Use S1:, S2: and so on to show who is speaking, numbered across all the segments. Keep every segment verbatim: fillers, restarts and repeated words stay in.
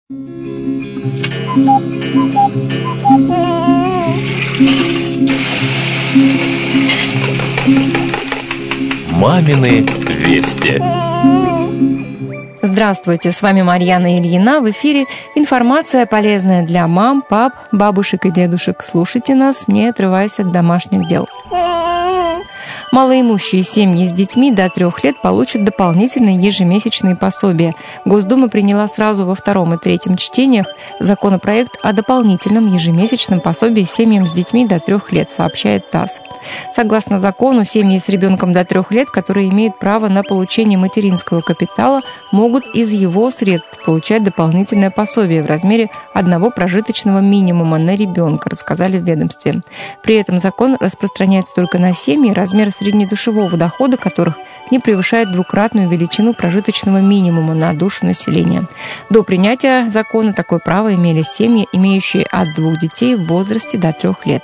S1: Мамины вести.
S2: Здравствуйте, с вами Марьяна Ильина. В эфире информация, полезная для мам, пап, бабушек и дедушек. Слушайте нас, не отрываясь от домашних дел. Малоимущие семьи с детьми до трех лет получат дополнительные ежемесячные пособия. Госдума приняла сразу во втором и третьем чтениях законопроект о дополнительном ежемесячном пособии семьям с детьми до трех лет, сообщает ТАСС. Согласно закону, семьи с ребенком до трех лет, которые имеют право на получение материнского капитала, могут из его средств получать дополнительное пособие в размере одного прожиточного минимума на ребенка, рассказали в ведомстве. При этом закон распространяется только на семьи, размер среднедушевого дохода которых не превышает двукратную величину прожиточного минимума на душу населения. До принятия закона такое право имели семьи, имеющие от двух детей в возрасте до трех лет.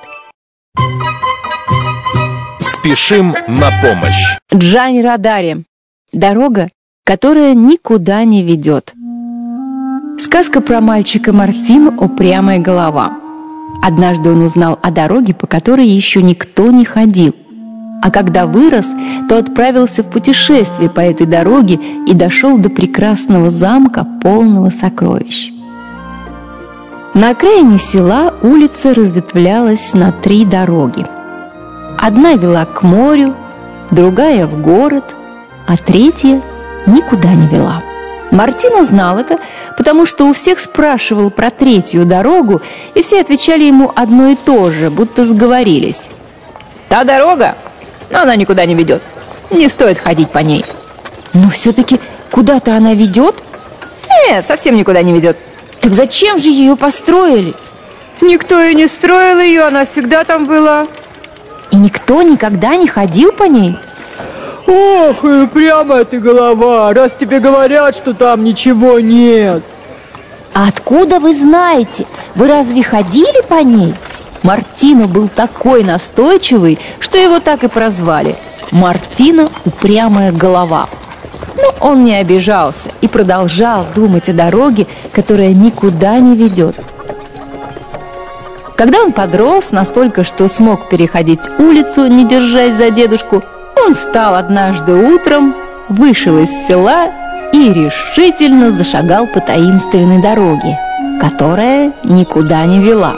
S1: Спешим на помощь.
S2: Джани Родари. Дорога, которая никуда не ведет. Сказка про мальчика Мартину «Упрямая голова». Однажды он узнал о дороге, по которой еще никто не ходил. А когда вырос, то отправился в путешествие по этой дороге и дошел до прекрасного замка, полного сокровищ. На окраине села улица разветвлялась на три дороги. Одна вела к морю, другая в город, а третья никуда не вела. Мартин знал это, потому что у всех спрашивал про третью дорогу, и все отвечали ему одно и то же, будто сговорились. «Та дорога, но она никуда не ведет. Не стоит ходить по ней». «Но все-таки куда-то она ведет?» «Нет, совсем никуда не ведет». «Так зачем же ее построили?»
S3: «Никто и не строил ее, она всегда там была».
S2: «И никто никогда не ходил по ней?»
S3: «Ох, и упрямая ты голова, раз тебе говорят, что там ничего нет».
S2: «А откуда вы знаете? Вы разве ходили по ней?» Мартино был такой настойчивый, что его так и прозвали – Мартино «Упрямая голова». Но он не обижался и продолжал думать о дороге, которая никуда не ведет. Когда он подрос настолько, что смог переходить улицу, не держась за дедушку, он встал однажды утром, вышел из села и решительно зашагал по таинственной дороге, которая никуда не вела.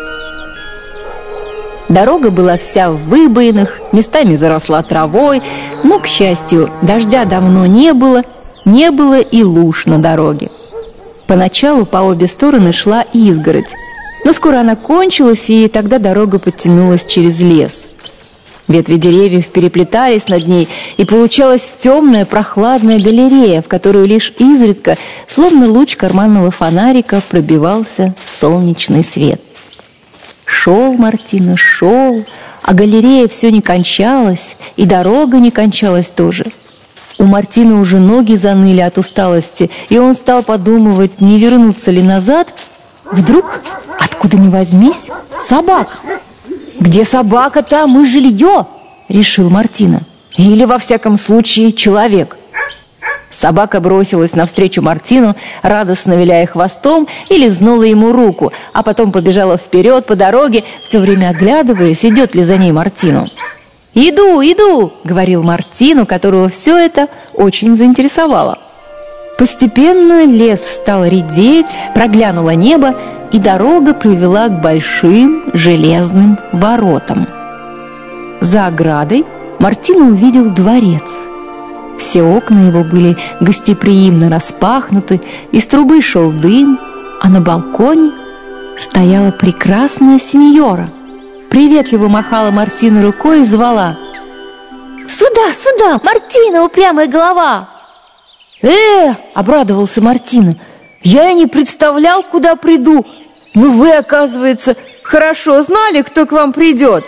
S2: Дорога была вся в выбоинах, местами заросла травой, но, к счастью, дождя давно не было, не было и луж на дороге. Поначалу по обе стороны шла изгородь, но скоро она кончилась, и тогда дорога подтянулась через лес. Ветви деревьев переплетались над ней, и получалась темная прохладная галерея, в которую лишь изредка, словно луч карманного фонарика, пробивался солнечный свет. Шел Мартино, шел, а галерея все не кончалась, и дорога не кончалась тоже. У Мартино уже ноги заныли от усталости, и он стал подумывать, не вернуться ли назад. Вдруг, откуда ни возьмись, собака. «Где собака, там и жилье», — решил Мартино. «Или, во всяком случае, человек». Собака бросилась навстречу Мартину, радостно виляя хвостом, и лизнула ему руку, а потом побежала вперед по дороге, все время оглядываясь, идет ли за ней Мартино. «Иду, иду», — говорил Мартину, которого все это очень заинтересовало. Постепенно лес стал редеть, проглянуло небо, и дорога привела к большим железным воротам. За оградой Мартино увидел дворец. Все окна его были гостеприимно распахнуты, из трубы шел дым, а на балконе стояла прекрасная сеньора. Приветливо махала Мартино рукой и звала: «Сюда, сюда, Мартино, упрямая голова!» «Э!» — обрадовался Мартино. «Я и не представлял, куда приду. Но вы, оказывается, хорошо знали, кто к вам придет».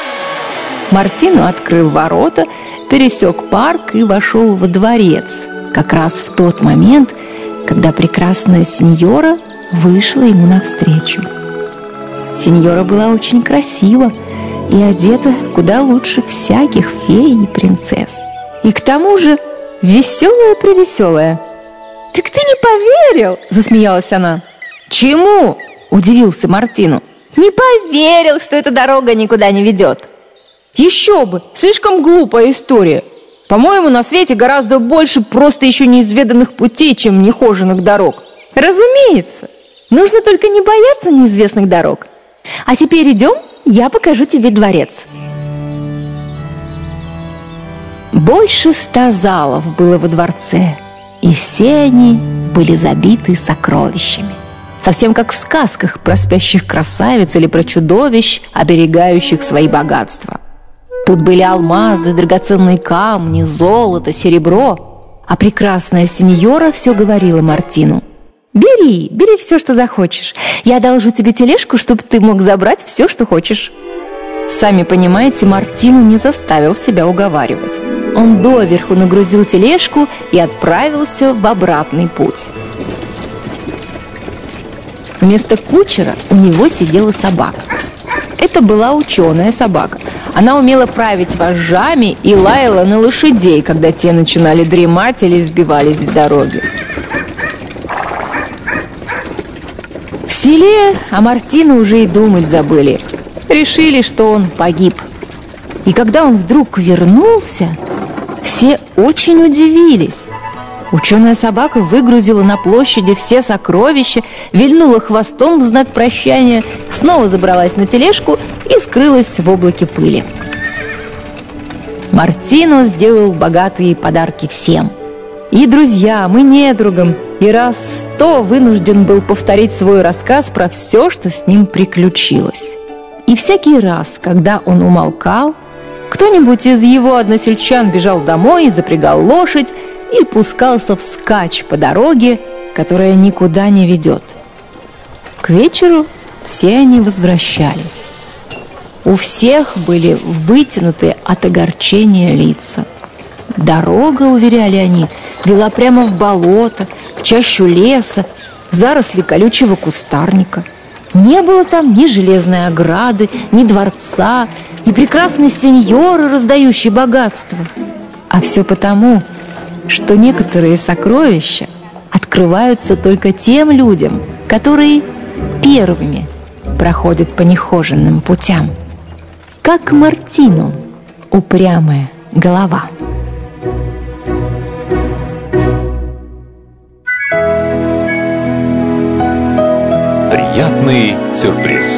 S2: Мартино открыл ворота, пересек парк и вошел во дворец, как раз в тот момент, когда прекрасная сеньора вышла ему навстречу. Сеньора была очень красива и одета куда лучше всяких фей и принцесс. И к тому же веселая-превеселая. Так ты не поверил? Засмеялась она. Чему? Удивился Мартину. Не поверил, что эта дорога никуда не ведет. Еще бы, слишком глупая история. По-моему, на свете гораздо больше просто еще неизведанных путей, чем нехоженных дорог. Разумеется. Нужно только не бояться неизвестных дорог. А теперь идем, я покажу тебе дворец. Больше ста залов было во дворце, и все они были забиты сокровищами. Совсем как в сказках про спящих красавиц или про чудовищ, оберегающих свои богатства. Тут были алмазы, драгоценные камни, золото, серебро. А прекрасная сеньора все говорила Мартину: «Бери, бери все, что захочешь. Я одолжу тебе тележку, чтобы ты мог забрать все, что хочешь». Сами понимаете, Мартину не заставил себя уговаривать. Он доверху нагрузил тележку и отправился в обратный путь. Вместо кучера у него сидела собака. Это была ученая собака. Она умела править вожжами и лаяла на лошадей, когда те начинали дремать или сбивались с дороги. В селе о Мартино уже и думать забыли. Решили, что он погиб. И когда он вдруг вернулся, все очень удивились. Ученая собака выгрузила на площади все сокровища, вильнула хвостом в знак прощания, снова забралась на тележку и скрылась в облаке пыли. Мартино сделал богатые подарки всем. И друзьям, и недругам, и раз сто вынужден был повторить свой рассказ про все, что с ним приключилось. И всякий раз, когда он умолкал, кто-нибудь из его односельчан бежал домой и запрягал лошадь, и пускался вскачь по дороге, которая никуда не ведет. К вечеру все они возвращались. У всех были вытянутые от огорчения лица. Дорога, уверяли они, вела прямо в болото, в чащу леса, в заросли колючего кустарника. Не было там ни железной ограды, ни дворца, ни прекрасной сеньоры, раздающей богатство. А все потому, что некоторые сокровища открываются только тем людям, которые первыми проходят по нехоженным путям. Как Мартино, упрямая голова.
S1: Приятный сюрприз.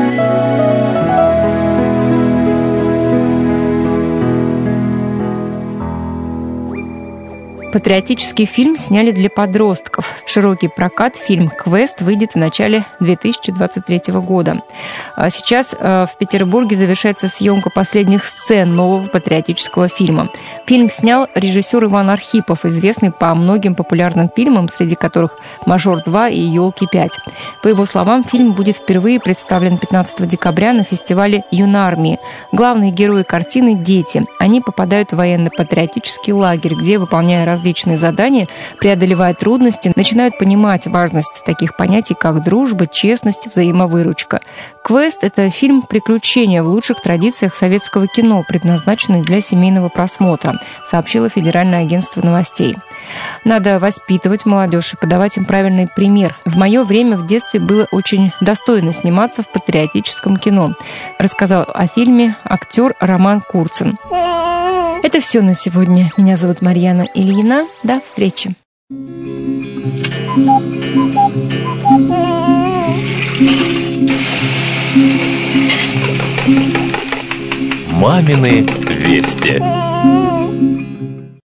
S4: Патриотический фильм сняли для подростков. В широкий прокат фильм «Квест» выйдет в начале две тысячи двадцать третьего года. Сейчас в Петербурге завершается съемка последних сцен нового патриотического фильма. Фильм снял режиссер Иван Архипов, известный по многим популярным фильмам, среди которых «Мажор два» и «Елки пять». По его словам, фильм будет впервые представлен пятнадцатого декабря на фестивале «Юнармии». Главные герои картины – дети. Они попадают в военно-патриотический лагерь, где, выполняя различные различные задания, преодолевая трудности, начинают понимать важность таких понятий, как дружба, честность, взаимовыручка. «Квест» — это фильм «Приключения» в лучших традициях советского кино, предназначенный для семейного просмотра, сообщило Федеральное агентство новостей. Надо воспитывать молодежь и подавать им правильный пример. В мое время в детстве было очень достойно сниматься в патриотическом кино, рассказал о фильме актер Роман Курцин. Это все на сегодня. Меня зовут Марьяна Ильина. До встречи.
S1: Мамины вести.